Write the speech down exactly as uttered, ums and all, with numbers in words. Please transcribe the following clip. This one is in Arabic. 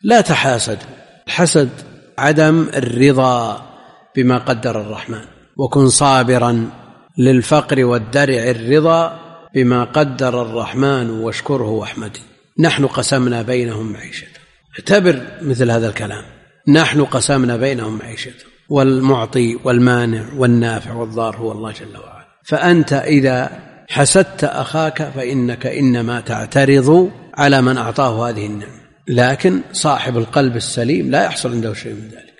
لا تحاسد. الحسد عدم الرضا بما قدر الرحمن، وكن صابرا للفقر والدرع الرضا بما قدر الرحمن واشكره واحمده. نحن قسمنا بينهم معيشتهم. اعتبر مثل هذا الكلام، نحن قسمنا بينهم معيشتهم، والمعطي والمانع والنافع والضار هو الله جل وعلا. فأنت إذا حسدت أخاك فإنك إنما تعترض على من أعطاه هذه النعمة، لكن صاحب القلب السليم لا يحصل عنده شيء من ذلك.